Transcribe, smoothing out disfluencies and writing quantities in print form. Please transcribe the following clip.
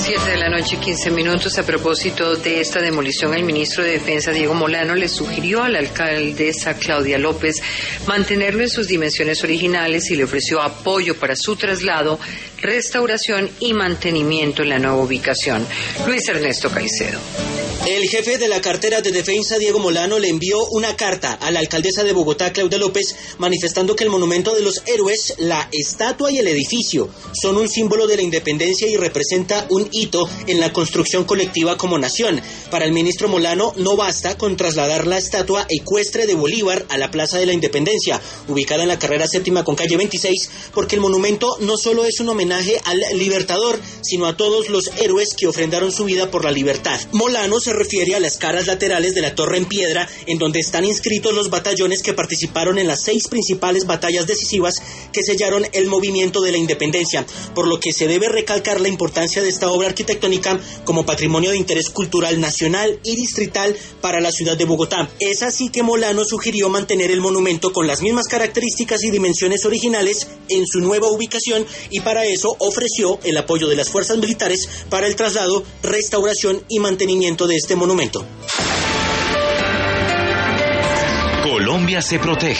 7:15 a propósito de esta demolición, el ministro de Defensa, Diego Molano, le sugirió a la alcaldesa Claudia López mantenerlo en sus dimensiones originales y le ofreció apoyo para su traslado, restauración y mantenimiento en la nueva ubicación. Luis Ernesto Caicedo. El jefe de la cartera de defensa, Diego Molano, le envió una carta a la alcaldesa de Bogotá, Claudia López, manifestando que el monumento de los héroes, la estatua y el edificio son un símbolo de la independencia y representa un hito en la construcción colectiva como nación. Para el ministro Molano, no basta con trasladar la estatua ecuestre de Bolívar a la Plaza de la Independencia, ubicada en la carrera 7ª con calle 26, porque el monumento no solo es un homenaje al libertador, sino a todos los héroes que ofrendaron su vida por la libertad. Molano se refiere a las caras laterales de la torre en piedra, en donde están inscritos los batallones que participaron en las 6 principales batallas decisivas que sellaron el movimiento de la independencia, por lo que se debe recalcar la importancia de esta obra arquitectónica como patrimonio de interés cultural nacional y distrital para la ciudad de Bogotá. Es así que Molano sugirió mantener el monumento con las mismas características y dimensiones originales en su nueva ubicación, y para eso ofreció el apoyo de las fuerzas militares para el traslado, restauración y mantenimiento de este monumento. Colombia se protege.